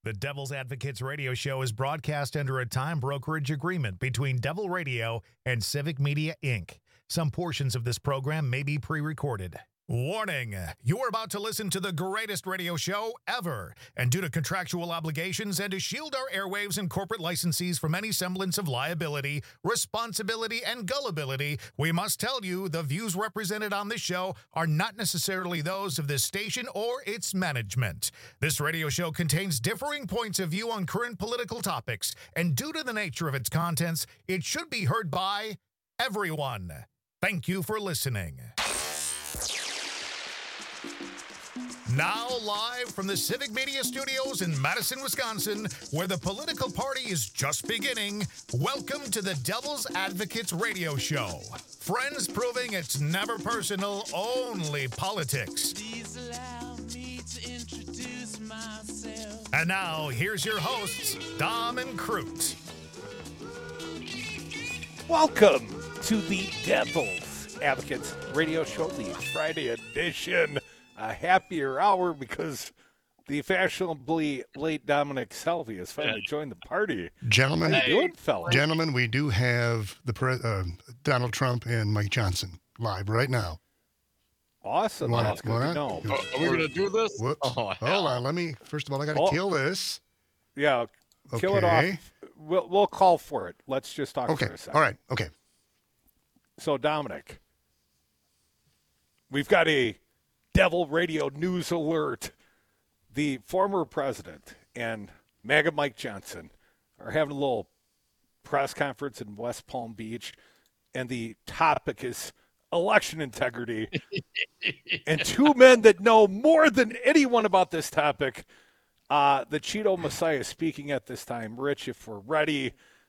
The Devil's Advocates radio show is broadcast under a time brokerage agreement between Devil Radio and Civic Media, Inc. Some portions of this program may be pre-recorded. Warning, you are about to listen to the greatest radio show ever. And due to contractual obligations and to shield our airwaves and corporate licensees from any semblance of liability, responsibility, and gullibility, we must tell you the views represented on this show are not necessarily those of this station or its management. This radio show contains differing points of view on current political topics, and due to the nature of its contents, it should be heard by everyone. Thank you for listening. Now live from the Civic Media Studios in Madison, Wisconsin, where the political party is just beginning, welcome to the Devil's Advocates radio show. Friends proving it's never personal, only politics. Please allow me to introduce myself. And now, here's your hosts, Dom and Crute. Welcome to the Devil's Advocates radio show, the Friday edition. A happier hour because the fashionably late Dominic Selvey has finally joined the party. Gentlemen, how you doing, fella? Gentlemen, we do have the Donald Trump and Mike Johnson live right now. Awesome. That's good to know. Are we going to do this? Whoops. Oh, hold on. First of all, I got to kill this. Yeah, kill it off. We'll call for it. Let's just talk for a second. All right. Okay. So, Dominic, we've got a Devil Radio news alert. The former president and MAGA Mike Johnson are having a little press conference in West Palm Beach, and the topic is election integrity. And two men that know more than anyone about this topic, the Cheeto Messiah speaking at this time. Rich, if we're ready,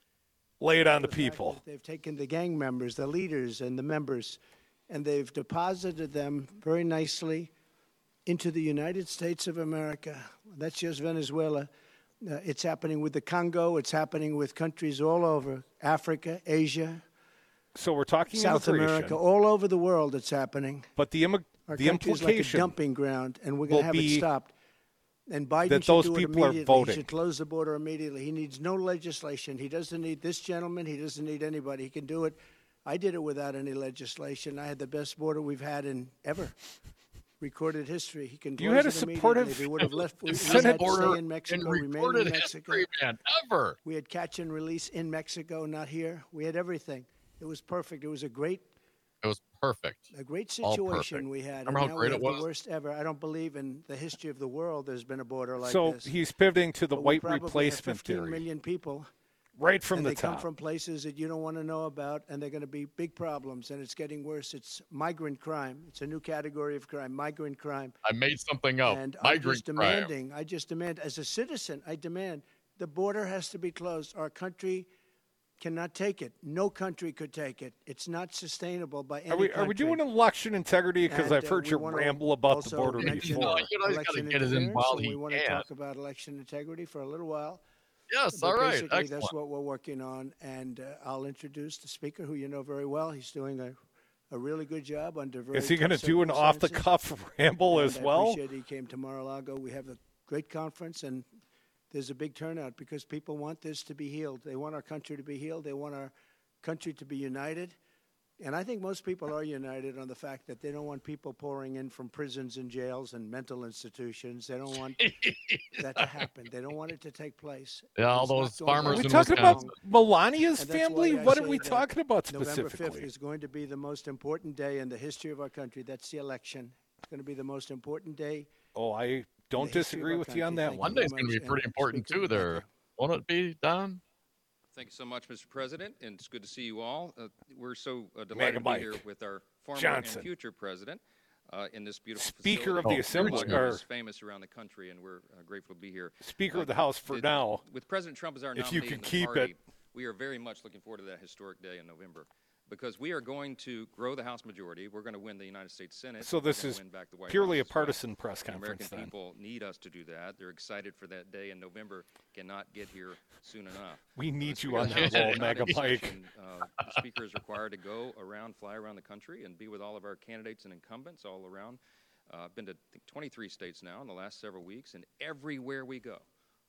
lay it on the people. They've taken the gang members, the leaders, and the members, and they've deposited them very nicely into the United States of America. That's just Venezuela. It's happening with the Congo. It's happening with countries all over Africa, Asia. So we're talking South America, all over the world. It's happening. But the implication like a dumping ground, and we're going to have it stopped. And Biden should do it immediately. He should close the border immediately. He needs no legislation. He doesn't need this gentleman. He doesn't need anybody. He can do it. I did it without any legislation. I had the best border we've had in ever recorded history. He can. You had a supportive if he would have left. We Senate had to stay in Mexico. Remain in Mexico. Ever. We had catch and release in Mexico, not here. We had everything. It was perfect. It was a great. It was perfect. A great situation we had. Remember how great it was? The worst ever. I don't believe in the history of the world there's been a border like this. So he's pivoting to the white replacement theory. 15 million people. Right from the top. They come from places that you don't want to know about, and they're going to be big problems, and it's getting worse. It's migrant crime. It's a new category of crime, migrant crime. I made something up. And migrant crime. I just demand, as a citizen, I demand the border has to be closed. Our country cannot take it. No country could take it. It's not sustainable by any country. Are we doing election integrity? Because I've heard you ramble about the border before. You know, he's got to get it in while he can. We want to talk about election integrity for a little while. Yes, but all right. Basically, excellent. That's what we're working on, and I'll introduce the speaker, who you know very well. He's doing a really good job under very. Is he going to do an off-the-cuff ramble as well? I appreciate he came to Mar-a-Lago. We have a great conference, and there's a big turnout because people want this to be healed. They want our country to be healed. They want our country to be united. And I think most people are united on the fact that they don't want people pouring in from prisons and jails and mental institutions. They don't want that to happen. They don't want it to take place. Yeah, all those farmers. Are we talking about Melania's family? What are we talking about specifically? November 5th is going to be the most important day in the history of our country. That's the election. It's going to be the most important day. Oh, I don't disagree with you on that one. Monday's going to be pretty important, too, there. Won't it be, Don? Thank you so much, Mr. President, and it's good to see you all. We're so delighted to be here with our former and future president in this beautiful Speaker facility. of the Assembly, is famous around the country, and we're grateful to be here. Speaker of the House for now. With President Trump as our if nominee, you can in the keep party, it. We are very much looking forward to that historic day in November. Because we are going to grow the House majority. We're going to win the United States Senate. So this is purely a partisan press conference. The American people need us to do that. They're excited for that day in November. Cannot get here soon enough. We need you on that whole Mega Mike. The Speaker is required to go around, fly around the country, and be with all of our candidates and incumbents all around. I've been to 23 states now in the last several weeks, and everywhere we go,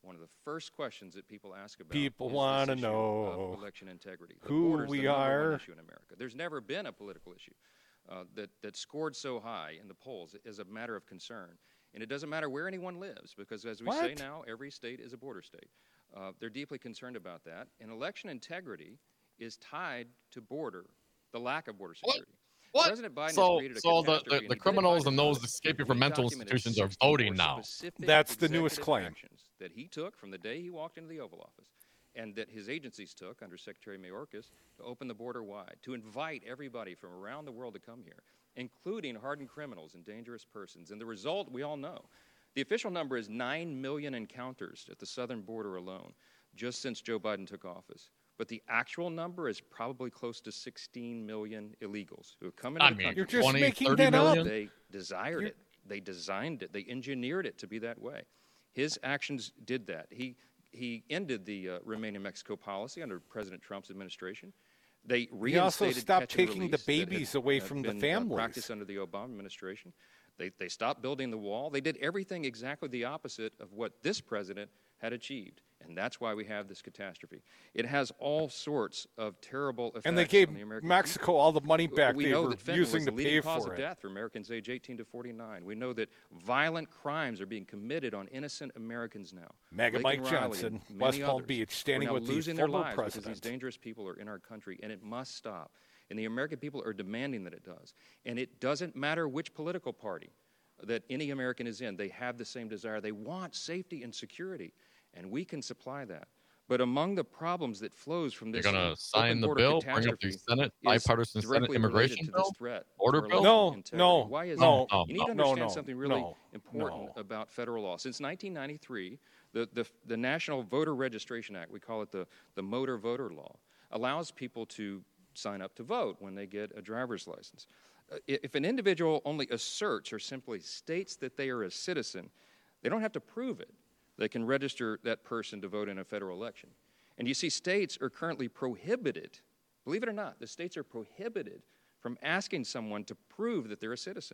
one of the first questions that people ask about People is want to this issue know of election integrity. The who border's we the number are. one issue in America. There's never been a political issue that scored so high in the polls as a matter of concern. And it doesn't matter where anyone lives, because as we say now, every state is a border state. They're deeply concerned about that. And election integrity is tied to the lack of border security. What? President Biden So, has created a so catastrophe, and the he did it criminals by and those design. escaping We from mental documented institutions are 64 voting now. specific That's the newest executive claim. actions that he took from the day he walked into the Oval Office, and that his agencies took under Secretary Mayorkas to open the border wide, to invite everybody from around the world to come here, including hardened criminals and dangerous persons. And the result, we all know. The official number is 9 million encounters at the southern border alone, just since Joe Biden took office. But the actual number is probably close to 16 million illegals who have come into the country. You're just 20, making 30 that million? up. They desired it. They designed it. They engineered it to be that way. His actions did that. He ended the Remain in Mexico policy under President Trump's administration. They reinstated He also stopped catch and taking the release that had, babies away from the been, families. practiced under the Obama administration. They stopped building the wall. They did everything exactly the opposite of what this president had achieved. And that's why we have this catastrophe. It has all sorts of terrible effects And they gave on the American Mexico people. all the money back We they know were that fentanyl using is to the leading pay cause for of it. death for Americans age 18 to 49. We know that violent crimes are being committed on innocent Americans now. MAGA Lake and Mike Riley Johnson, and West many Palm others Beach, are standing now with the losing their former lives because these president. dangerous people are in our country, and it must stop. And the American people are demanding that it does. And it doesn't matter which political party that any American is in. They have the same desire. They want safety and security, and we can supply that. But among the problems that flows from You're this going to sign open the border bill, bring up the catastrophe Senate, is bipartisan Senate directly related immigration to bill, this threat border to bill? election integrity. No, Why is no, that? You need to no, understand no, something really no, important no. about federal law. Since 1993, the National Voter Registration Act, we call it the Motor Voter Law, allows people to sign up to vote when they get a driver's license. If an individual only asserts or simply states that they are a citizen, they don't have to prove it. They can register that person to vote in a federal election. And you see, states are currently prohibited, believe it or not, the states are prohibited from asking someone to prove that they're a citizen.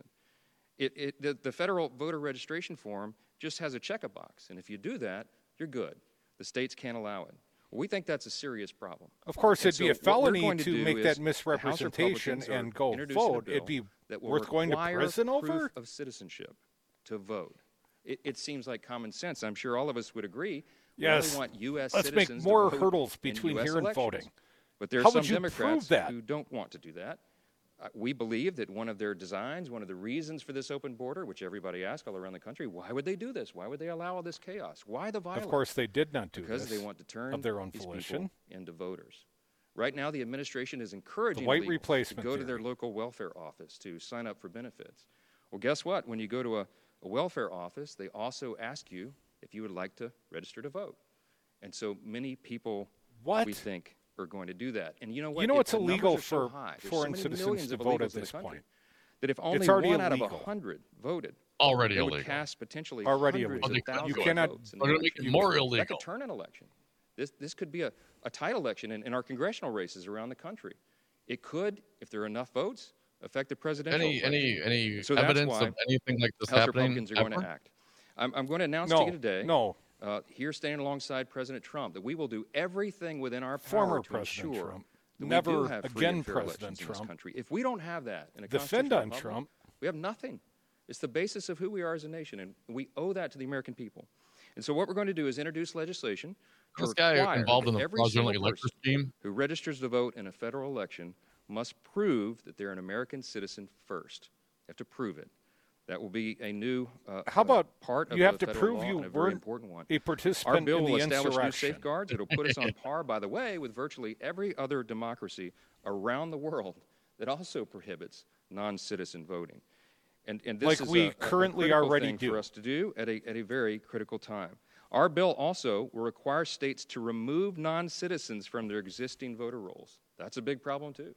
The federal voter registration form just has a check-a-box, and if you do that, you're good. The states can't allow it. Well, we think that's a serious problem. Of course, And it'd be a so what we're felony going to do make is that the House misrepresentation Republicans are and go introducing a vote. It'd bill be that will worth going to require prison proof over? of citizenship to vote. It seems like common sense. I'm sure all of us would agree. Yes. We only want U.S. Let's make citizens more to vote hurdles in between US here and elections. voting. But there are How some would you Democrats prove that? who don't want to do that. We believe that one of their designs, one of the reasons for this open border, which everybody asks all around the country, why would they do this? Why would they allow all this chaos? Why the violence? Of course, they did not do Because this they want to turn of their own these volition. people into voters. Right now, the administration is encouraging The white illegals replacement to go to their theory. local welfare office to sign up for benefits. Well, guess what? When you go to a welfare office, they also ask you if you would like to register to vote. And so many people, What? we think, are going to do that. And you know what? You know it's the numbers illegal are so for high. There's foreign so many citizens millions to of vote illegals at in the this country point. that if only already one out of illegal. 100 voted, Already they would illegal. cast potentially Already hundreds illegal. of thousands You cannot- of votes. in They're the going to make it election. more That illegal. could turn an election. This could be a tight election in our congressional races around the country. It could, if there are enough votes, affect the presidential election. Any So that's evidence why of anything like this House happening Republicans are going ever? to act. I'm going to announce No, to you today, no. here standing alongside President Trump, that we will do everything within our power Former to President ensure Trump. that Never we do have free again and fair President elections in this Trump. country. If we don't have that in a Defend constitutional on republic, Trump. we have nothing. It's the basis of who we are as a nation, and we owe that to the American people. And so what we're going to do is introduce legislation to This guy require involved that in the every fraudulent single elector person scheme. who registers to vote in a federal election must prove that they're an American citizen first. They have to prove it. That will be a new How about part of you have the to federal prove law you and a very weren't important one. a Our participant bill in will the establish new insurrection? safeguards. It'll put us on par, by the way, with virtually every other democracy around the world that also prohibits non-citizen voting. And this Like is we a currently critical already thing do. for us to do at a very critical time. Our bill also will require states to remove non-citizens from their existing voter rolls. That's a big problem too.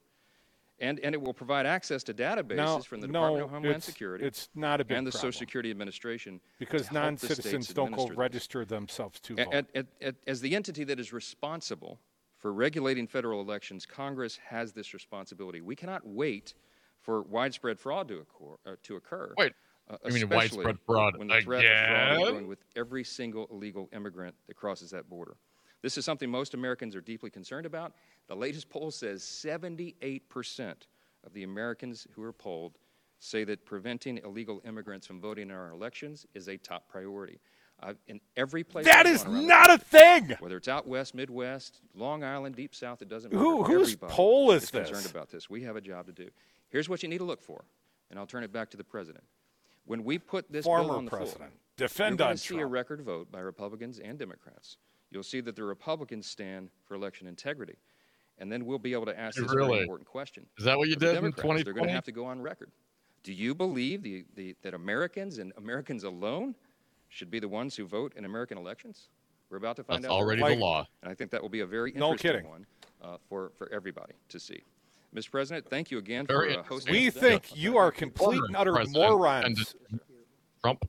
And it will provide access to databases from the Department of Homeland Security it's not a big and the problem Social Security Administration because to help the states non-citizens don't go administer this. register themselves to vote. As the entity that is responsible for regulating federal elections, Congress has this responsibility. We cannot wait for widespread fraud to occur. Wait, I mean, especially widespread fraud when the threat of fraud is again? growing with every single illegal immigrant that crosses that border. This is something most Americans are deeply concerned about. The latest poll says 78% of the Americans who are polled say that preventing illegal immigrants from voting in our elections is a top priority. In every place That I've is gone around the not a country, thing. whether it's out west, Midwest, Long Island, Deep South, it doesn't matter. Whose Everybody poll is concerned this? about this. We have a job to do. Here's what you need to look for, and I'll turn it back to the president. When we put this bill Former on the president. floor, Defend you're going on to see a Trump. record vote by Republicans and Democrats. You'll see that the Republicans stand for election integrity, and then we'll be able to ask this very Really? important question. Is that what you For the did in Democrats, they're going 2020? to have to go on record. Do you believe that Americans and Americans alone should be the ones who vote in American elections? We're about to find That's out. already Like- the law. And I think that will be a very No interesting kidding. one for everybody to see. Mr. President, thank you again Very for hosting. We us today. think you are complete and utter President morons. and Trump.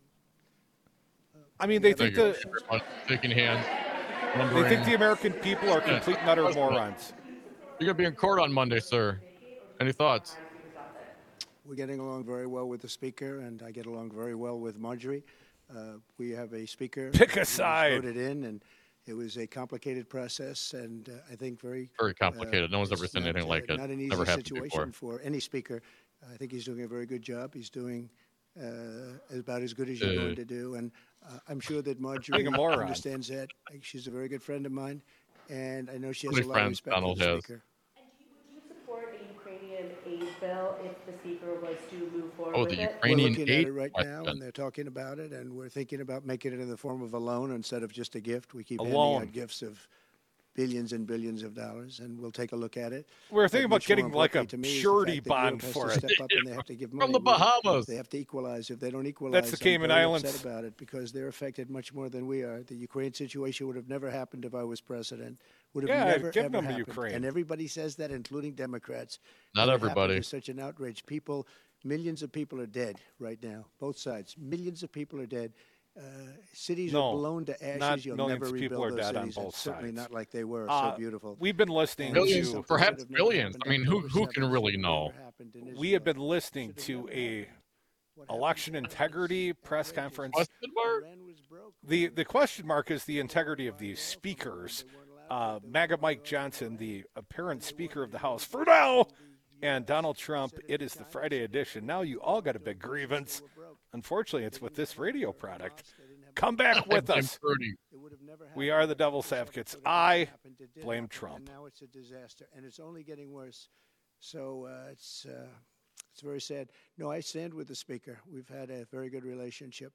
I mean, they think Thank you. the Everyone shaking hands. they think wondering- the American people are complete and utter morons. You're gonna be in court on Monday, sir. Any thoughts? We're getting along very well with the speaker, and I get along very well with Marjorie. We have a speaker. Pick a who was side. Voted in, and it was a complicated process, and I think very Very complicated. No one's ever it's seen not, anything like it. Not an easy Never happened situation before. for any speaker. I think he's doing a very good job. He's doing about as good as you're going to do, and I'm sure that Marjorie Being a moron. understands that. She's a very good friend of mine, and I know she has Many a lot of friends respect Donald for the has. speaker. Would you support a Ukrainian aid bill if the speaker was to move forward Oh, with the it? We're Ukrainian looking at aid it right now, question. and they're talking about it, and we're thinking about making it in the form of a loan instead of just a gift. We keep A handing loan. out gifts of billions and billions of dollars, and we'll take a look at it. We're But thinking about much more getting like a importantly to me is the surety fact that bond Europe has for to it. step up and they have to give money. From the Bahamas. They have to equalize. If they don't equalize, That's the I'm Cayman very Islands. upset about it because they're affected much more than we are. The Ukraine situation would have never happened if I was president. Would have Yeah, never give ever them to happened. Ukraine. And everybody says that, including Democrats. Not What happened everybody. is such an outrage. People, millions of people are dead right now. Both sides. Millions of people are dead. Cities No, are blown to ashes. not You'll millions never of people rebuild are those dead on cities. and both certainly sides. not like they were. Uh, So beautiful. We've been listening Millions, to perhaps Should have never billions. happened I mean, October who can 7th, really should have know? never happened in we have Israel. been listening to a election integrity press conference. Question mark? Iran was broke. The question mark is the integrity of these speakers. MAGA Mike Johnson, the apparent Speaker of the House for now, and Donald Trump. It is the Friday edition. Now you all got a big grievance. Unfortunately, it's with this radio product. Come back with I'm us. 30. It would have never We happened. are the devil's It advocates. would have I never happened. It did blame happen, Trump. And now it's a disaster, and it's only getting worse. So it's very sad. No, I stand with the speaker. We've had a very good relationship.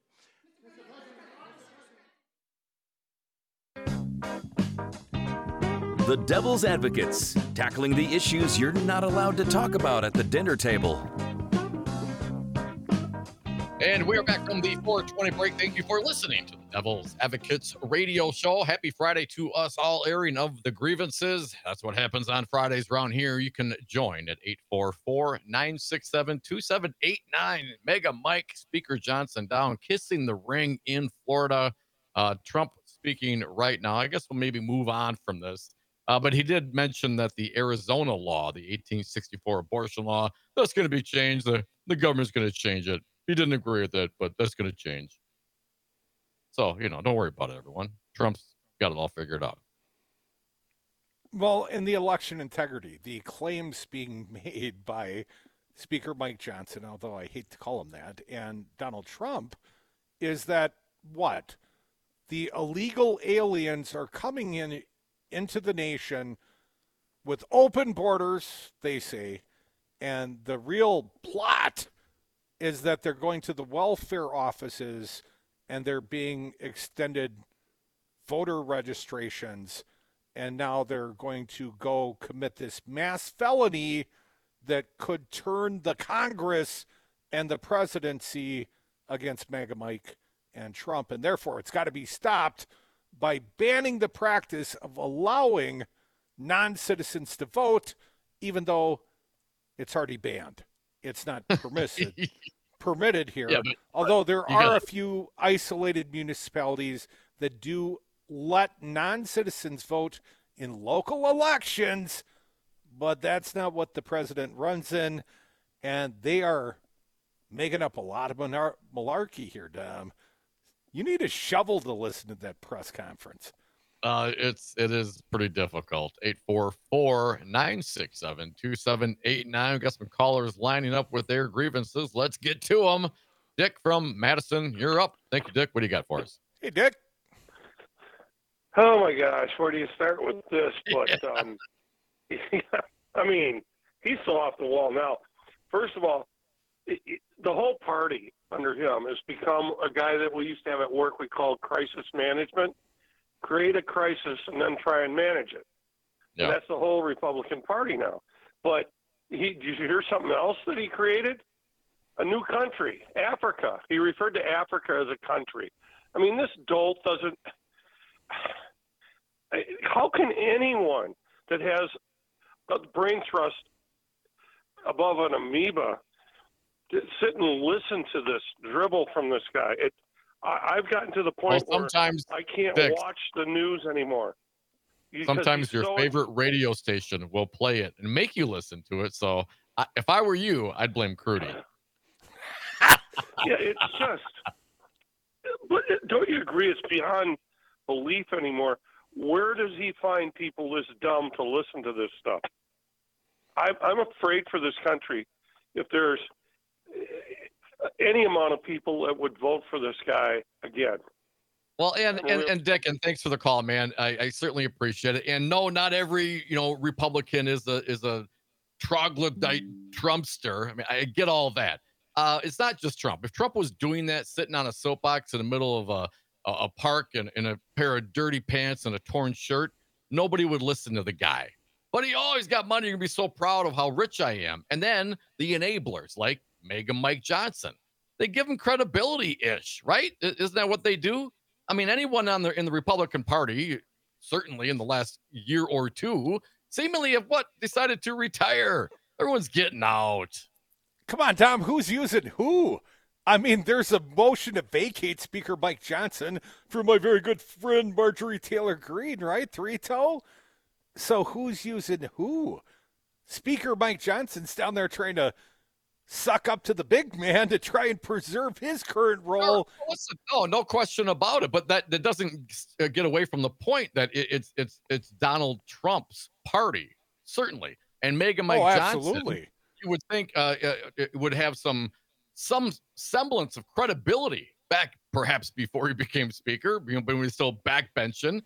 The Devil's Advocates, tackling the issues you're not allowed to talk about at the dinner table. And we are back from the 420 break. Thank you for listening to the Devil's Advocates radio show. Happy Friday to us all, airing of the grievances. That's what happens on Fridays around here. You can join at 844-967-2789. Mega Mike, Speaker Johnson down, kissing the ring in Florida. Trump speaking right now. I guess we'll maybe move on from this. But he did mention that the Arizona law, the 1864 abortion law, that's going to be changed. The government's going to change it. He didn't agree with it, but that's going to change. So, don't worry about it, everyone. Trump's got it all figured out. Well, in the election integrity, the claims being made by Speaker Mike Johnson, although I hate to call him that, and Donald Trump, is that what? The illegal aliens are coming into the nation with open borders, they say, and the real plot is that they're going to the welfare offices and they're being extended voter registrations, and now they're going to go commit this mass felony that could turn the Congress and the presidency against MAGA Mike and Trump, and therefore it's got to be stopped by banning the practice of allowing non-citizens to vote, even though it's already banned. It's not permitted here, Yeah, but although there you are got- a few isolated municipalities that do let non-citizens vote in local elections, but that's not what the president runs in, and they are making up a lot of malarkey here, Dom. You need a shovel to listen to that press conference. It is pretty difficult. 844-967-2789. We've got some callers lining up with their grievances. Let's get to them. Dick from Madison, you're up. Thank you, Dick. What do you got for us? Hey, Dick. Oh my gosh, where do you start with this? But I mean, he's so off the wall now. First of all, the whole party under him has become a guy that we used to have at work we called crisis management. Create a crisis and then try and manage it. Yeah. And that's the whole Republican Party now. But did you hear something else that he created? A new country, Africa. He referred to Africa as a country. I mean, this dolt doesn't. How can anyone that has a brain trust above an amoeba sit and listen to this dribble from this guy? I've gotten to the point where I can't watch the news anymore. Sometimes your favorite radio station will play it and make you listen to it. So if I were you, I'd blame Crudy. Yeah, it's just. But don't you agree it's beyond belief anymore? Where does he find people this dumb to listen to this stuff? I'm afraid for this country if there's any amount of people that would vote for this guy again. Well, and Dick, and thanks for the call, man. I certainly appreciate it. And no, not every Republican is a troglodyte Trumpster. I mean, I get all that. It's not just Trump. If Trump was doing that, sitting on a soapbox in the middle of a park in a pair of dirty pants and a torn shirt, nobody would listen to the guy. But he always got money. You're gonna be so proud of how rich I am. And then the enablers like Mega Mike Johnson, they give him credibility-ish, right? Isn't that what they do? I mean, anyone in the Republican Party, certainly in the last year or two, seemingly have decided to retire. Everyone's getting out. Come on, Tom. Who's using who? I mean, there's a motion to vacate Speaker Mike Johnson for my very good friend Marjorie Taylor Greene, right? 3-toe. So who's using who? Speaker Mike Johnson's down there trying to suck up to the big man to try and preserve his current role. No question about it. But that doesn't get away from the point that it's Donald Trump's party, certainly, and Mega Mike Johnson. Absolutely. You would think it would have some semblance of credibility back, perhaps before he became speaker, when he was still backbenching,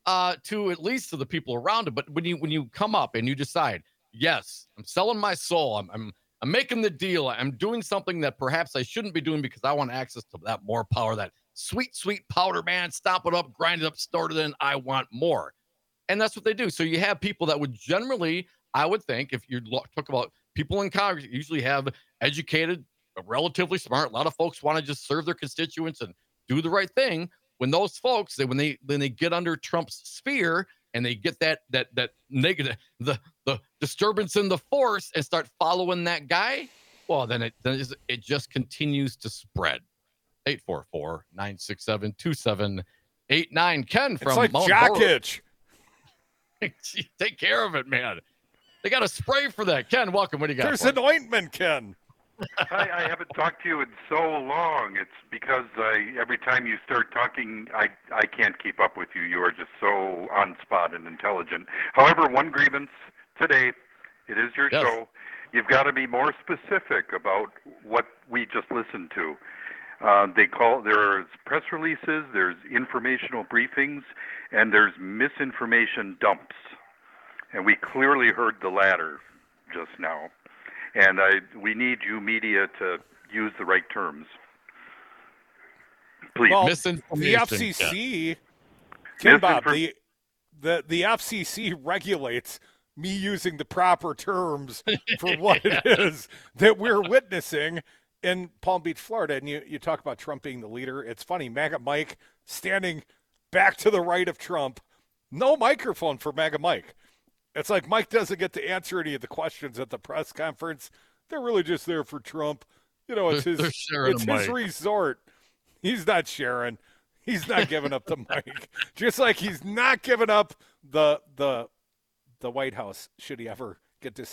to at least to the people around him. But when you come up and you decide, yes, I'm selling my soul, I'm making the deal, I'm doing something that perhaps I shouldn't be doing because I want access to that more power, that sweet powder, man, stomp it up, grind it up, snort it in, I want more. And that's what they do. So you have people that would generally, I would think, if you talk about people in Congress, usually have educated, relatively smart. A lot of folks want to just serve their constituents and do the right thing. When those folks, when they get under Trump's sphere and they get that negative, the disturbance in the force and start following that guy, well, then it just continues to spread. 844-967-2789. Ken from it's like Mount jock Horror. itch. Take care of it, man. They got a spray for that. Ken, welcome. What do you got? There's an ointment, Ken. Hi, I haven't talked to you in so long. It's because every time you start talking, I can't keep up with you. You are just so on spot and intelligent. However, one grievance today, it is your show. You've got to be more specific about what we just listened to. There's press releases, there's informational briefings, and there's misinformation dumps. And we clearly heard the latter just now. And we need you media to use the right terms. Please. Well, the FCC, Ken Bob, the FCC regulates me using the proper terms for what it is that we're witnessing in Palm Beach, Florida. And you talk about Trump being the leader. It's funny, MAGA Mike standing back to the right of Trump. No microphone for MAGA Mike. It's like Mike doesn't get to answer any of the questions at the press conference. They're really just there for Trump. It's his resort. He's not sharing. He's not giving up the mic. Just like he's not giving up the White House should he ever get to set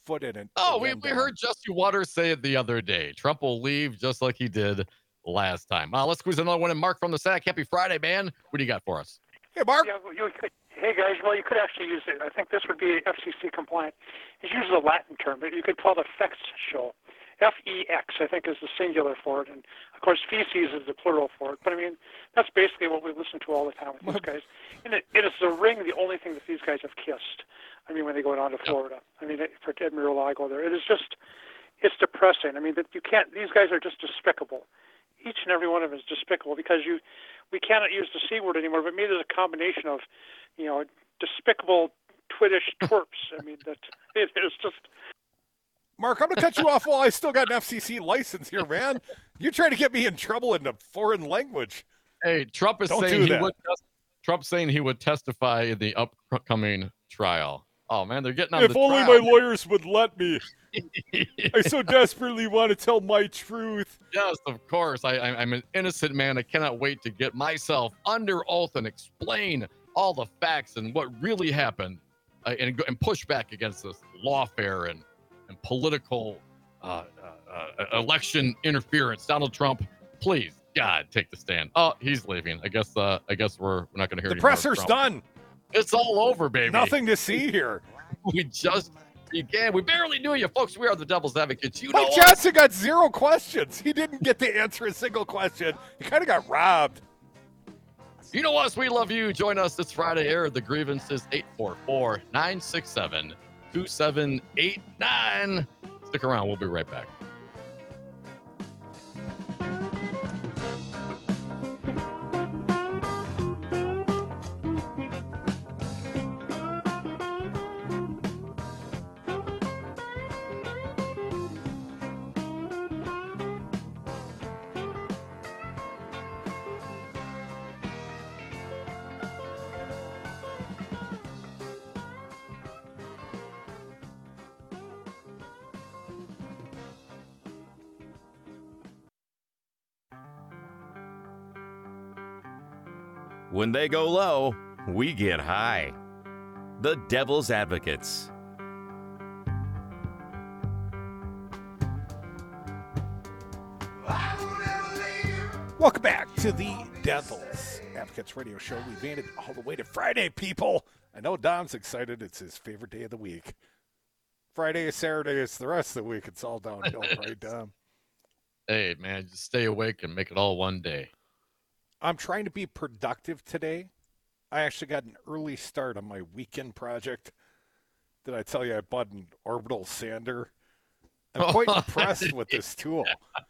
foot in it. Oh, we again, Dom. heard Jesse Waters say it the other day. Trump will leave just like he did last time. Let's squeeze another one in. Mark from the Sack. Happy Friday, man. What do you got for us? Hey, Mark. Yeah, hey, guys. Well, you could actually use it. I think this would be FCC compliant. It uses a Latin term, but you could call it a fex show. F-E-X, I think, is the singular for it. And, of course, feces is the plural for it. But, I mean, that's basically what we listen to all the time with these guys. And it is the ring the only thing that these guys have kissed. I mean, when they go down to Florida. I mean, for Ted Mar-a-Lago there. It is just, it's depressing. I mean, that you can't, these guys are just despicable. Each and every one of them is despicable because we cannot use the C word anymore, but maybe there's a combination of, despicable twittish twerps. I mean, that it is just... Mark, I'm going to cut you off while I still got an FCC license here, man. You're trying to get me in trouble in a foreign language. Hey, Trump is saying Trump's saying he would testify in the upcoming trial. Oh, man, they're getting on if the only trial. my lawyers would let me. I so desperately want to tell my truth. Yes, of course. I'm an innocent man. I cannot wait to get myself under oath and explain all the facts and what really happened and push back against this lawfare and political election interference. Donald Trump, please, God, take the stand. Oh, he's leaving. I guess we're not going to hear. The presser's done. It's all over, baby. Nothing to see here. We just began. We barely knew you, folks. We are the Devil's Advocates. Mike Johnson got 0 questions. He didn't get to answer a single question. He kind of got robbed. You know us. We love you. Join us this Friday. Air the grievances 844-967-2789. Stick around. We'll be right back. When they go low, we get high. The Devil's Advocates. Welcome back to the Devil's Advocates radio show. We made it all the way to Friday, people. I know Dom's excited. It's his favorite day of the week. Friday, Saturday, it's the rest of the week. It's all downhill, right, Dom? Hey, man, just stay awake and make it all one day. I'm trying to be productive today. I actually got an early start on my weekend project. Did I tell you I bought an orbital sander? I'm quite impressed with this tool.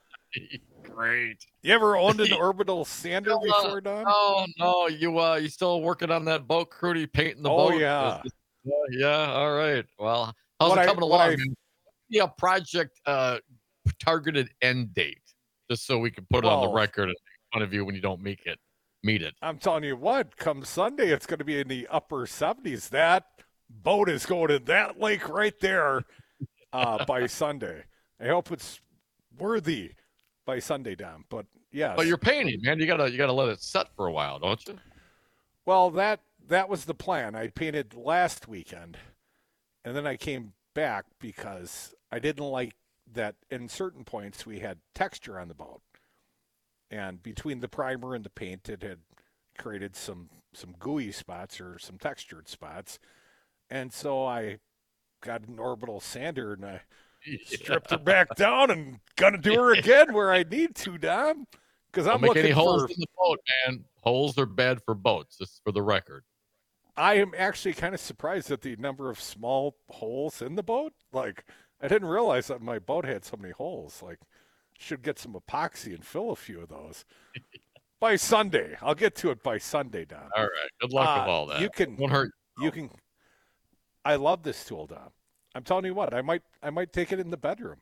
Great. You ever owned an orbital sander before, Don? Oh, no. You still working on that boat, Crudy, painting the boat? boat? Yeah. Yeah, all right. Well, how's it coming along? Yeah, project targeted end date, just so we can put it on the record and make fun of you when you don't meet it. I'm telling you what, come Sunday, it's going to be in the upper 70s. That boat is going in that lake right there by Sunday. I hope it's worthy by Sunday, Dom. But yes. But you're painting, man. You gotta let it set for a while, don't you? Well, that was the plan. I painted last weekend, and then I came back because I didn't like that in certain points we had texture on the boat. And between the primer and the paint, it had created some gooey spots or some textured spots. And so I got an orbital sander and I stripped her back down and gonna do her again where I need to, Dom. Because I'm Don't make looking any holes for... in the boat, man. Holes are bad for boats, just for the record. I am actually kind of surprised at the number of small holes in the boat. Like, I didn't realize that my boat had so many holes. Like, should get some epoxy and fill a few of those. By Sunday. I'll get to it by Sunday, Don. All right. Good luck with all that. Won't hurt. You can. I love this tool, Don. I'm telling you what. I might take it in the bedroom.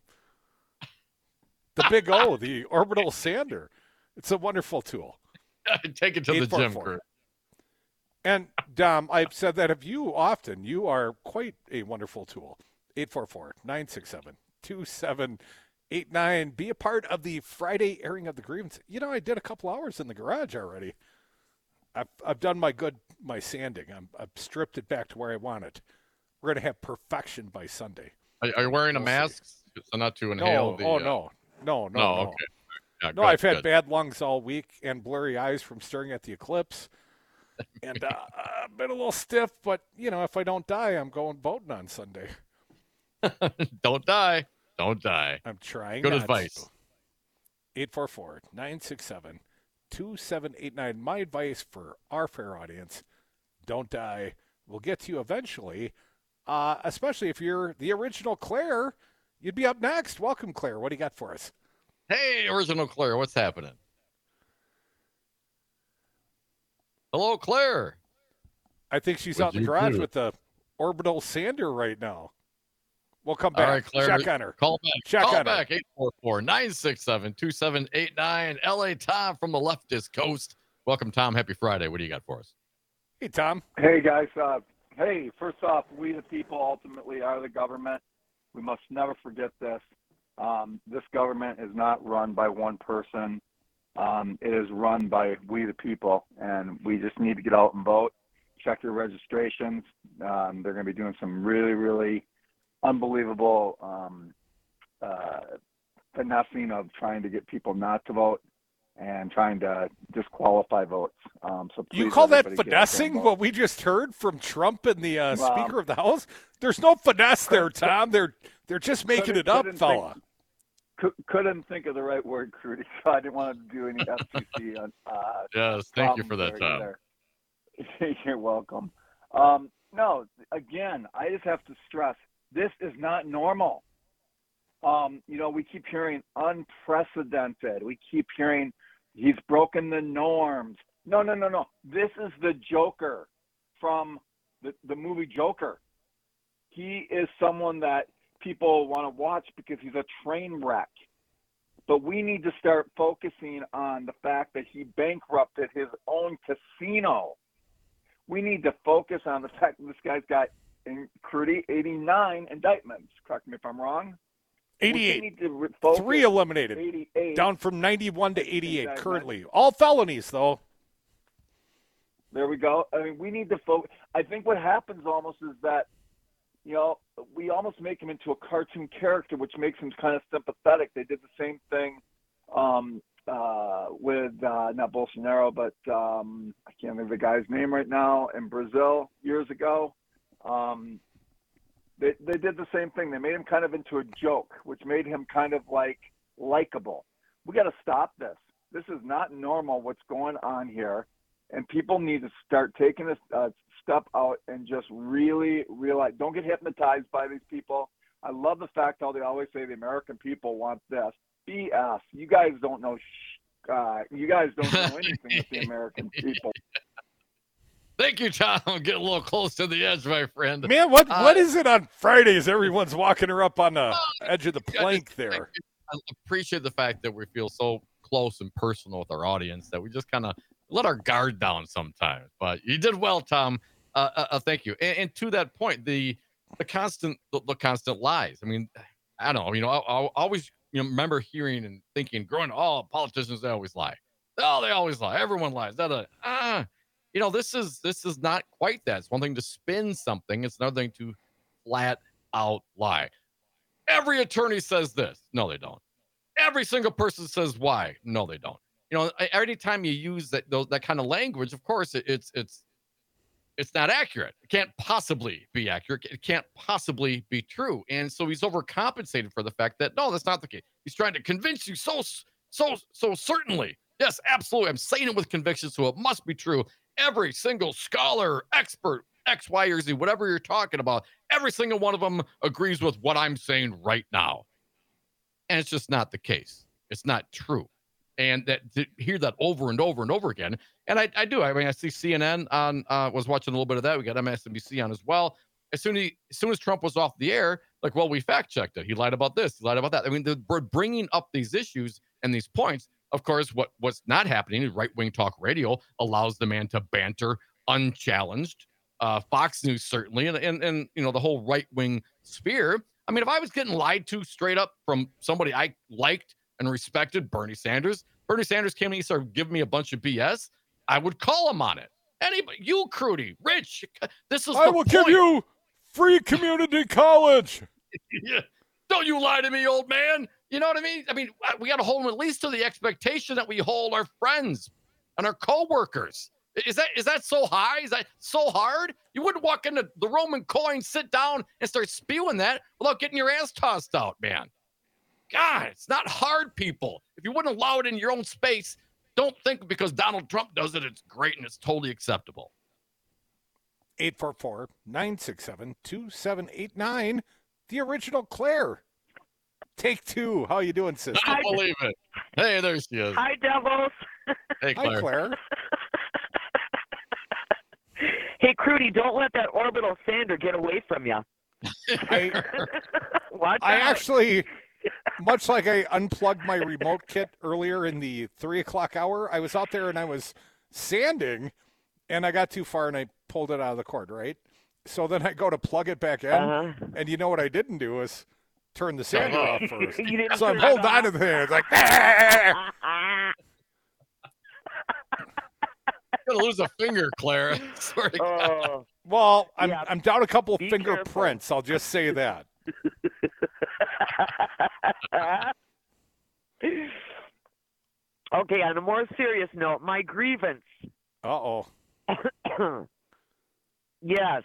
The Big O, the orbital sander. It's a wonderful tool. Take it to the gym, Kurt. And Dom, I've said that of you often. You are quite a wonderful tool. 844-967-2789. Be a part of the Friday airing of the grievance. You know, I did a couple hours in the garage already. I've done my sanding. I've stripped it back to where I want it. We're going to have perfection by Sunday. Are you wearing a mask so not to inhale? No. No. Okay. Yeah, No, good, I've had good. bad lungs all week and blurry eyes from staring at the eclipse. And I've been a little stiff, but, if I don't die, I'm going boating on Sunday. Don't die. Don't die. I'm trying. Good not advice. 844-967-2789. My advice for our fair audience, don't die. We'll get to you eventually, especially if you're the original Claire. You'd be up next. Welcome, Claire. What do you got for us? Hey, original Claire, what's happening? Hello, Claire. I think she's What'd out in the you garage do? with the orbital sander right now. We'll come back. All right, Claire. Check on her. Call back. Check Call on back. 844-967-2789. LA Tom from the leftist coast. Welcome, Tom. Happy Friday. What do you got for us? Hey, Tom. Hey, guys. First off, we the people ultimately are the government. We must never forget this. This government is not run by one person. It is run by we the people, and we just need to get out and vote. Check your registrations. They're going to be doing some really, really unbelievable finessing of trying to get people not to vote and trying to disqualify votes. So You please, call that everybody, get out there and finessing, vote. what we just heard from Trump and the Speaker of the House? There's no finesse there, Tom. They're just making it up, fella. Couldn't think of the right word, Crudy, so I didn't want to do any FCC on Yes, thank you for that, Tom. either. You're welcome. No, again, I just have to stress, this is not normal. We keep hearing unprecedented. We keep hearing he's broken the norms. No. This is the Joker from the movie Joker. He is someone that people want to watch because he's a train wreck. But we need to start focusing on the fact that he bankrupted his own casino. We need to focus on the fact that this guy's got, in Crudy, 89 indictments. Correct me if I'm wrong. 88. We need to focus. 3 eliminated. 88. Down from 91 to 88 Indictments. currently. All felonies, though. There we go. I mean, we need to focus. I think what happens almost is that, we almost make him into a cartoon character, which makes him kind of sympathetic. They did the same thing with not Bolsonaro, but I can't remember the guy's name right now, in Brazil years ago. They did the same thing. They made him kind of into a joke, which made him kind of likable. We got to stop this. This is not normal what's going on here, and people need to start taking a step out and just really realize. Don't get hypnotized by these people. I love the fact how they always say the American people want this. BS. You guys don't know. You guys don't know anything with the American people. Thank you, Tom. I'm getting a little close to the edge, my friend. Man, what is it on Fridays? Everyone's walking her up on the edge of the plank there. I appreciate the fact that we feel so close and personal with our audience that we just kind of let our guard down sometimes. But you did well, Tom. Thank you. And to that point, the constant lies. I mean, I don't know. I always remember hearing and thinking, growing, politicians, they always lie. Oh, they always lie. Everyone lies. This is not quite that. It's one thing to spin something. It's another thing to flat out lie. Every attorney says this. No, they don't. Every single person says why. No, they don't. Every time you use that kind of language, of course, it's not accurate. It can't possibly be accurate. It can't possibly be true. And so he's overcompensated for the fact that, no, that's not the case. He's trying to convince you so certainly. Yes, absolutely. I'm saying it with conviction, so it must be true. Every single scholar, expert, X, Y, or Z, whatever you're talking about, every single one of them agrees with what I'm saying right now. And it's just not the case. It's not true. And that to hear that over and over and over again. And I do. I mean, I see CNN on, was watching a little bit of that. We got MSNBC on as well. As soon as Trump was off the air, we fact checked it. He lied about this. He lied about that. I mean, we're bringing up these issues and these points. Of course, what's not happening is right-wing talk radio allows the man to banter unchallenged. Fox News certainly, and the whole right-wing sphere. I mean, if I was getting lied to straight up from somebody I liked and respected, Bernie Sanders came and he started giving me a bunch of BS, I would call him on it. Anybody, you, Crudy, Rich, this is I will give you free community college. Yeah. Don't you lie to me, old man. You know what I mean? I mean, we got to hold them at least to the expectation that we hold our friends and our coworkers. Is that so high? Is that so hard? You wouldn't walk into the Roman coin, sit down, and start spewing that without getting your ass tossed out, man. God, it's not hard, people. If you wouldn't allow it in your own space, don't think because Donald Trump does it, it's great and it's totally acceptable. 844-967-2789. The original Claire. Take two. How you doing, sister? I don't believe it. Hey, there she is. Hi, devils. Hey, Claire. Hi, Claire. Hey, Crudy, don't let that orbital sander get away from you. Watch I out. actually, much like I unplugged my remote kit earlier in the 3 o'clock hour, I was out there and I was sanding, and I got too far and I pulled it out of the cord, right? So then I go to plug it back in, and you know what I didn't do is turn the sander off first. So I'm holding on to the thing. It's like, You're gonna lose a finger, Claire. I swear to God. Well, I'm down a couple of fingerprints. I'll just say that. Okay, on a more serious note, my grievance. Uh-oh. Yes.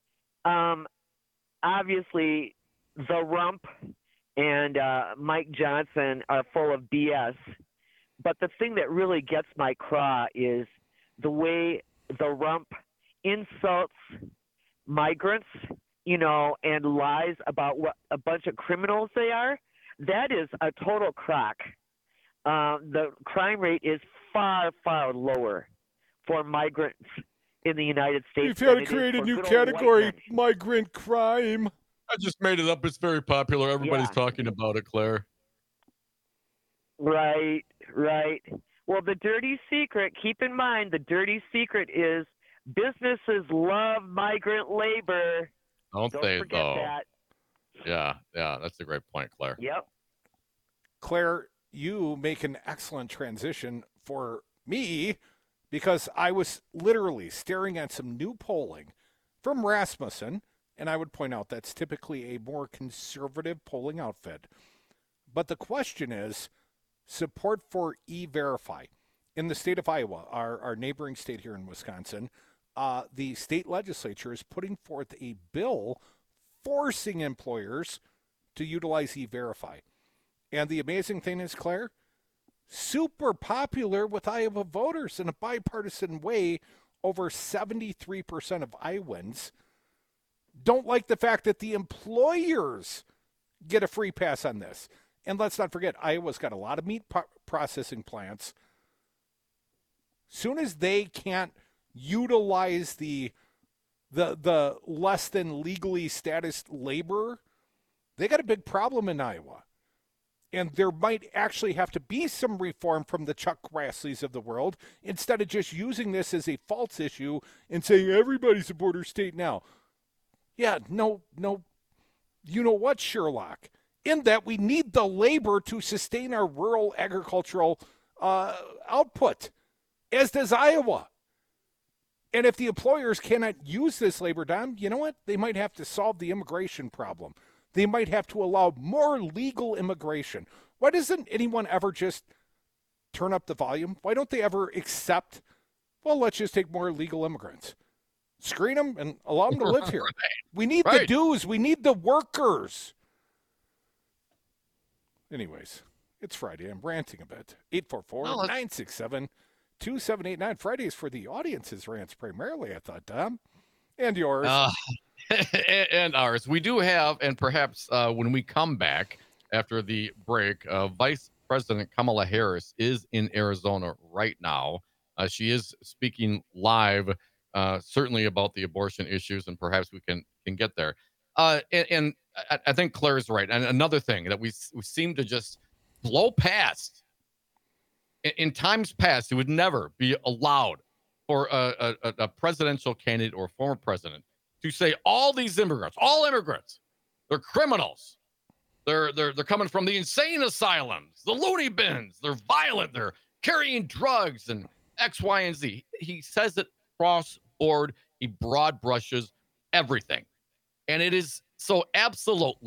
Obviously, the rump and Mike Johnson are full of BS. But the thing that really gets my craw is the way the rump insults migrants, you know, and lies about what a bunch of criminals they are. That is a total crock. The crime rate is far, far lower for migrants in the United States. We've got to create a new category, migrant crime. I just made it up. It's very popular. Everybody's talking about it, Claire. Right. Well, the dirty secret, keep in mind, the dirty secret is businesses love migrant labor. Don't they, forget though? that. Yeah, that's a great point, Claire. Yep. Claire, you make an excellent transition for me because I was literally staring at some new polling from Rasmussen, and I would point out that's typically a more conservative polling outfit. But the question is, support for E-Verify. In the state of Iowa, our neighboring state here in Wisconsin, the state legislature is putting forth a bill forcing employers to utilize E-Verify. And the amazing thing is, Claire, super popular with Iowa voters in a bipartisan way. Over 73% of Iowans don't like the fact that the employers get a free pass on this. And let's not forget, Iowa's got a lot of meat processing plants. Soon as they can't utilize the less than legally status labor, they got a big problem in Iowa. And there might actually have to be some reform from the Chuck Grassley's of the world instead of just using this as a false issue and saying everybody's a border state now. Yeah, no, you know what, Sherlock? In that we need the labor to sustain our rural agricultural output, as does Iowa. And if the employers cannot use this labor, Don, you know what? They might have to solve the immigration problem. They might have to allow more legal immigration. Why doesn't anyone ever just turn up the volume? Why don't they ever accept, well, let's just take more legal immigrants. Screen them and allow them to live here. We need the dues. We need the workers. Anyways, it's Friday. I'm ranting a bit. 844-967-2789. Fridays for the audience's rants primarily, I thought, Tom. And yours. And ours. We do have, and perhaps when we come back after the break, Vice President Kamala Harris is in Arizona right now. She is speaking live, certainly about the abortion issues, and perhaps we can get there. And I think Claire's right. And another thing that we seem to just blow past. In times past, it would never be allowed for a presidential candidate or former president to say all these immigrants, all immigrants, they're criminals. They're coming from the insane asylums, the loony bins. They're violent. They're carrying drugs and X, Y, and Z. He says it cross board. He broad brushes everything. And it is so absolutely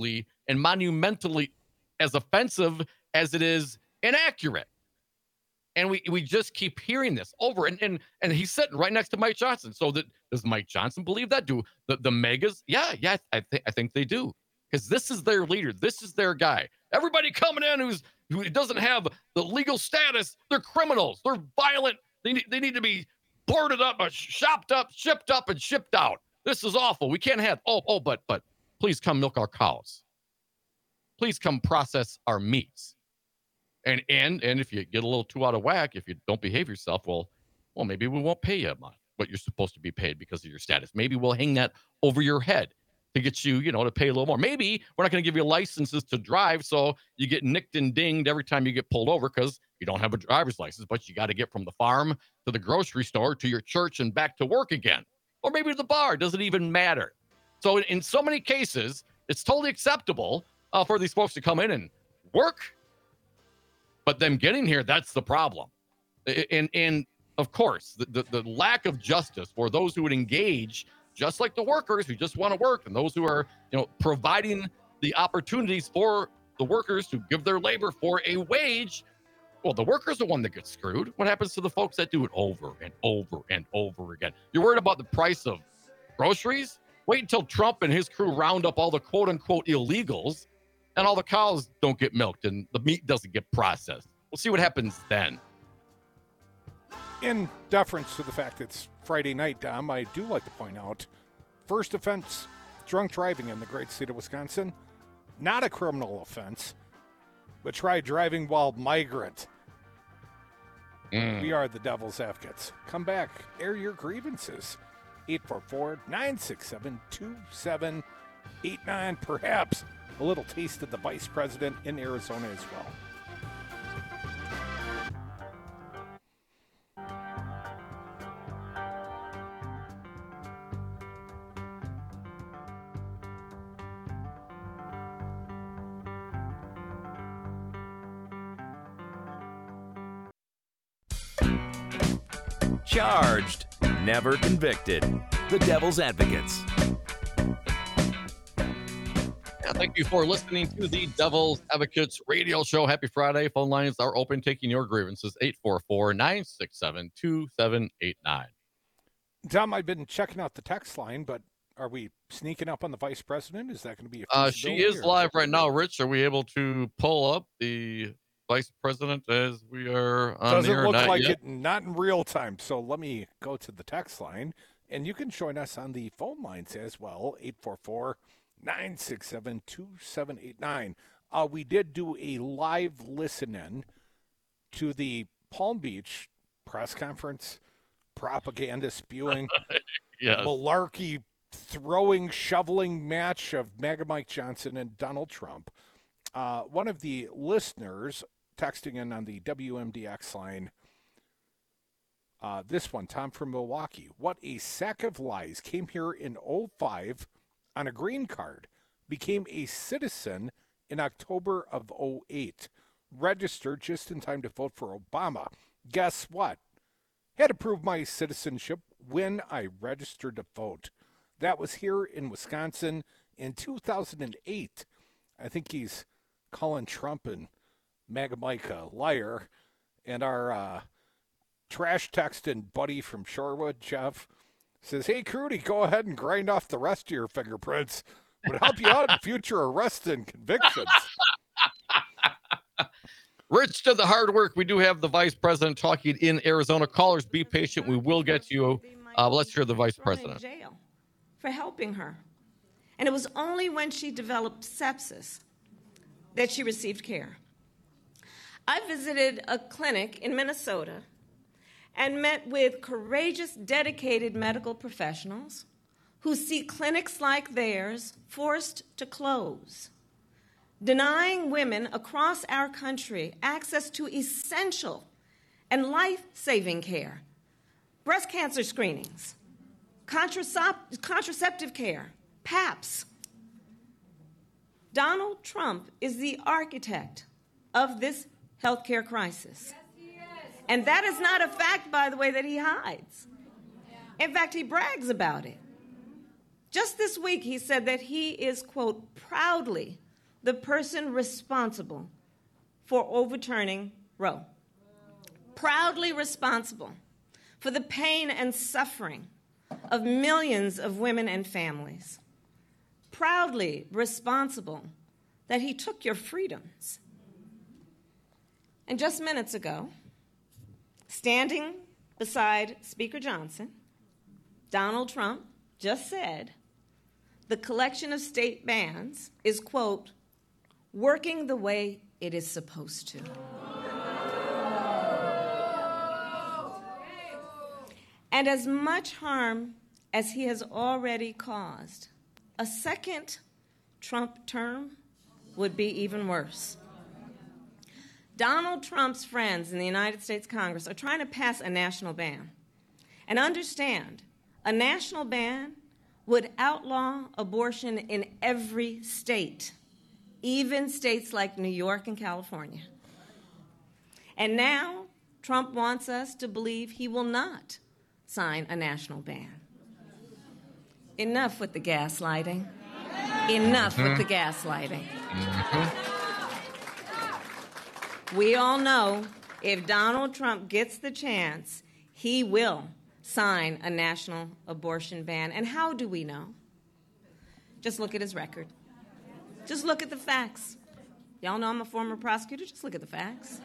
and monumentally as offensive as it is inaccurate. And we just keep hearing this over. And he's sitting right next to Mike Johnson. So does Mike Johnson believe that? Do the megas? Yeah, I think they do. Because this is their leader. This is their guy. Everybody coming in who doesn't have the legal status, they're criminals. They're violent. They need to be boarded up, shopped up, shipped up, and shipped out. This is awful. We can't have, but please come milk our cows. Please come process our meats. And if you get a little too out of whack, if you don't behave yourself, well, maybe we won't pay you what you're supposed to be paid because of your status. Maybe we'll hang that over your head to get you, to pay a little more. Maybe we're not going to give you licenses to drive, so you get nicked and dinged every time you get pulled over because you don't have a driver's license, but you got to get from the farm to the grocery store to your church and back to work again. Or maybe to the bar. It doesn't even matter. So in so many cases, it's totally acceptable for these folks to come in and work. But them getting here, that's the problem. And of course, the lack of justice for those who would engage, just like the workers who just want to work, and those who are, providing the opportunities for the workers to give their labor for a wage. Well, the workers are the one that gets screwed. What happens to the folks that do it over and over and over again? You're worried about the price of groceries? Wait until Trump and his crew round up all the quote-unquote illegals, and all the cows don't get milked and the meat doesn't get processed. We'll see what happens then. In deference to the fact it's Friday night, Dom, I do like to point out, first offense, drunk driving in the great state of Wisconsin, not a criminal offense, but try driving while migrant. We are the devil's advocates. Come back, air your grievances. 844-967-2789. Perhaps a little taste of the vice president in Arizona as well. Charged, never convicted. The Devil's Advocates. Thank you for listening to the Devil's Advocates radio show. Happy Friday. Phone lines are open, taking your grievances. 844-967-2789. Tom, I've been checking out the text line, but are we sneaking up on the vice president? Is that going to be a she is live right now. Rich, are we able to pull up the vice president as we are on Doesn't there? look Not like yet. it, not in real time. So let me go to the text line, and you can join us on the phone lines as well, 844-967-2789. We did do a live listen-in to the Palm Beach press conference, propaganda spewing, Yes. malarkey throwing, shoveling match of MAGA Mike Johnson and Donald Trump. One of the listeners texting in on the WMDX line, this one, Tom from Milwaukee. What a sack of lies. Came here in 2005 on a green card. Became a citizen in October of 2008. Registered just in time to vote for Obama. Guess what? Had to prove my citizenship when I registered to vote. That was here in Wisconsin in 2008. I think he's calling Trump and MAGA Mike a liar. And our trash texting buddy from Shorewood, Jeff, says, hey, Crudy, go ahead and grind off the rest of your fingerprints. Would help you out in future arrests and convictions. Rich did the hard work. We do have the vice president talking in Arizona. Callers, be patient. We will get to you. Let's hear the vice president. In jail for helping her. And it was only when she developed sepsis that she received care. I visited a clinic in Minnesota and met with courageous, dedicated medical professionals who see clinics like theirs forced to close, denying women across our country access to essential and life-saving care, breast cancer screenings, contraceptive care, PAPs. Donald Trump is the architect of this healthcare crisis. And that is not a fact, by the way, that he hides. In fact, he brags about it. Just this week, he said that he is, quote, proudly the person responsible for overturning Roe. Proudly responsible for the pain and suffering of millions of women and families. Proudly responsible that he took your freedoms. And just minutes ago, standing beside Speaker Johnson, Donald Trump just said the collection of state bans is, quote, working the way it is supposed to. And as much harm as he has already caused, a second Trump term would be even worse. Donald Trump's friends in the United States Congress are trying to pass a national ban. And understand, a national ban would outlaw abortion in every state, even states like New York and California. And now Trump wants us to believe he will not sign a national ban. Enough with the gaslighting. Enough with the gaslighting. We all know if Donald Trump gets the chance, he will sign a national abortion ban. And how do we know? Just look at his record. Just look at the facts. Y'all know I'm a former prosecutor. Just look at the facts.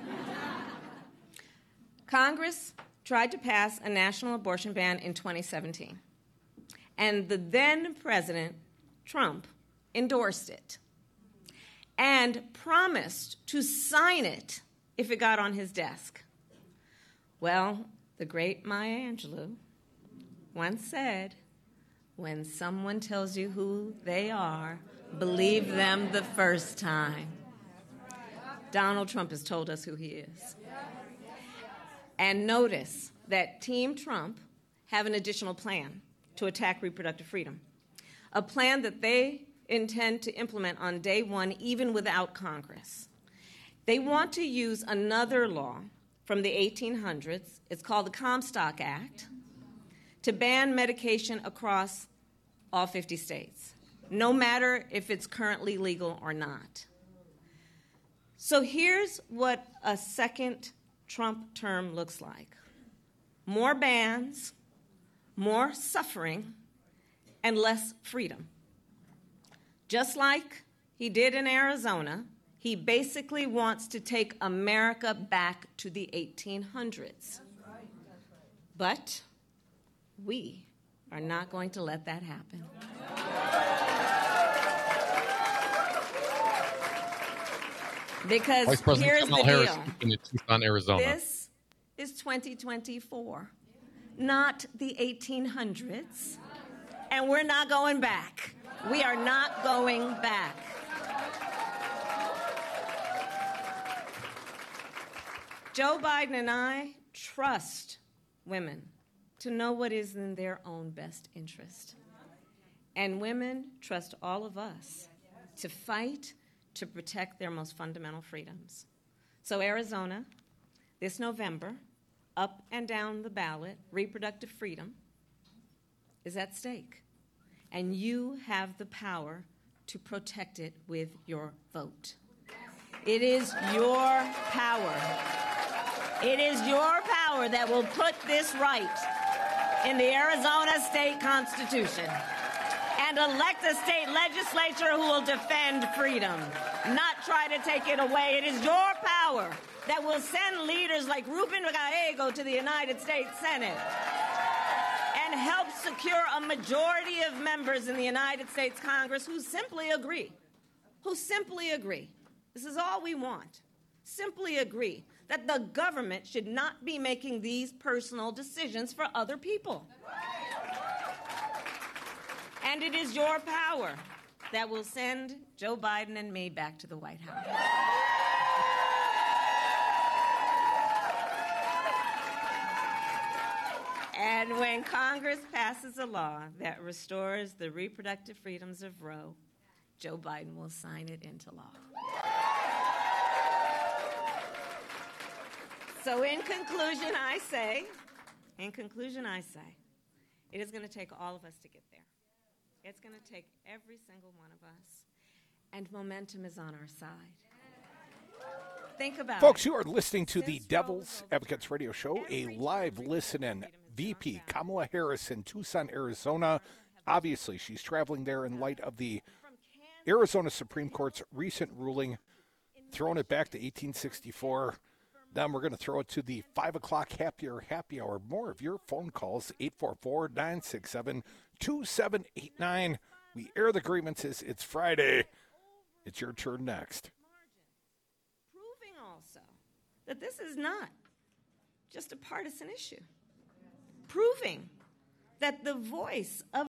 Congress tried to pass a national abortion ban in 2017. And the then President Trump endorsed it and promised to sign it if it got on his desk. Well, the great Maya Angelou once said, when someone tells you who they are, believe them the first time. Donald Trump has told us who he is. And notice that Team Trump have an additional plan to attack reproductive freedom, a plan that they intend to implement on day one, even without Congress. They want to use another law from the 1800s, it's called the Comstock Act, to ban medication across all 50 states, no matter if it's currently legal or not. So here's what a second Trump term looks like. More bans, more suffering, and less freedom. Just like he did in Arizona, he basically wants to take America back to the 1800s. But we are not going to let that happen. Because Vice President here's Kamala the Harris deal. speaking in Tucson, Arizona. This is 2024, not the 1800s, and we're not going back. We are not going back. Joe Biden and I trust women to know what is in their own best interest. And women trust all of us to fight to protect their most fundamental freedoms. So Arizona, this November, up and down the ballot, reproductive freedom is at stake. And you have the power to protect it with your vote. It is your power. It is your power that will put this right in the Arizona state constitution and elect a state legislature who will defend freedom, not try to take it away. It is your power that will send leaders like Ruben Gallego to the United States Senate and help secure a majority of members in the United States Congress who simply agree. This is all we want. Simply agree that the government should not be making these personal decisions for other people. And it is your power that will send Joe Biden and me back to the White House. And when Congress passes a law that restores the reproductive freedoms of Roe, Joe Biden will sign it into law. So in conclusion, I say, it is going to take all of us to get there. It's going to take every single one of us. and momentum is on our side. Think about Folks, it. you are listening to the Devil's Advocates Radio Show, a live listen-in. VP Kamala Harris in Tucson, Arizona. Obviously, she's traveling there in light of the Arizona Supreme Court's recent ruling, throwing it back to 1864. Then we're going to throw it to the 5 o'clock happy hour. More of your phone calls, 844-967-2789. We air the grievances. It's Friday. It's your turn next. Proving also that this is not just a partisan issue. Proving that the voice of